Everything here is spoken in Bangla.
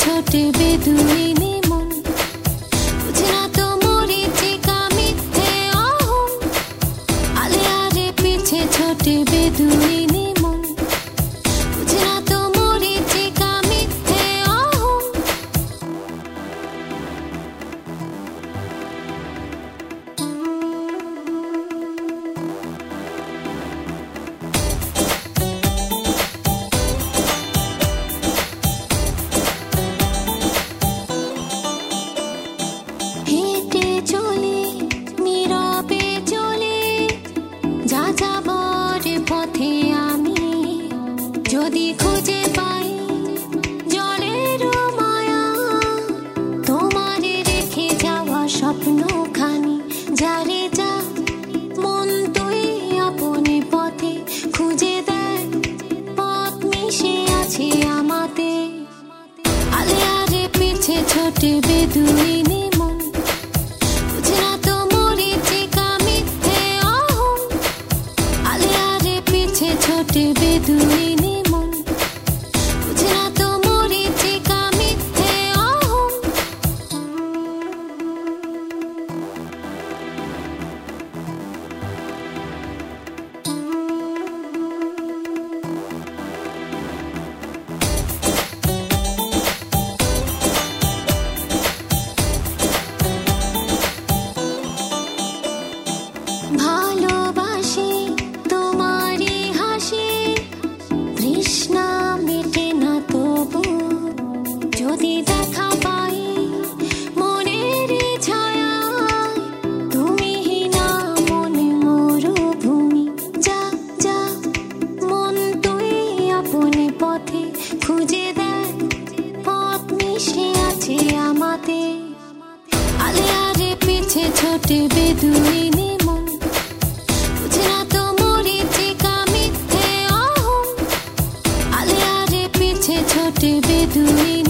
ছোটে বেদুইনি মন, বুঝে না তো মরীচিকা মিথ্যে অহং। আলে আলে পিছে ছোটে বেদুইনি মন, বুঝে না তো মরীচিকা মিথ্যে অহং। হেঁটে চলে নীরবে চলে যাযাবর পথে আমি, যদি খুঁজে পাই জলের মায়া, তোমারে রেখে যাওয়া স্বপ্নখানি। যারে যা মন তুই আপনি পথে খুঁজে দেখ, পথ মিশে আছে আমাতে। আলে আলে পিছে ছোটে বেদুইনি মন, বুঝে না তো মরীচিকা মিথ্যে অহং। আলে আলে পিছে ছোটে বেদুইনি মন, বুঝে না তো মরীচিকা মিথ্যে অহং। ভালোবাসি তোমারই হাসি, তৃষ্ণা মেটে না তবু যদি দেখা পাই মনের ছায়ায়। তুমিহীনা মনে মরুভূমি, যা যা মন তুই আপনি পথে খুঁজে দেখ, পথ মিশে আছে আমাতে। আলে আলে পিছে ছোটে বেদুইনি মন, বুঝে না তো মরীচিকা মিথ্যে অহং। আলে আলে পিছে ছোটে বেদুইনি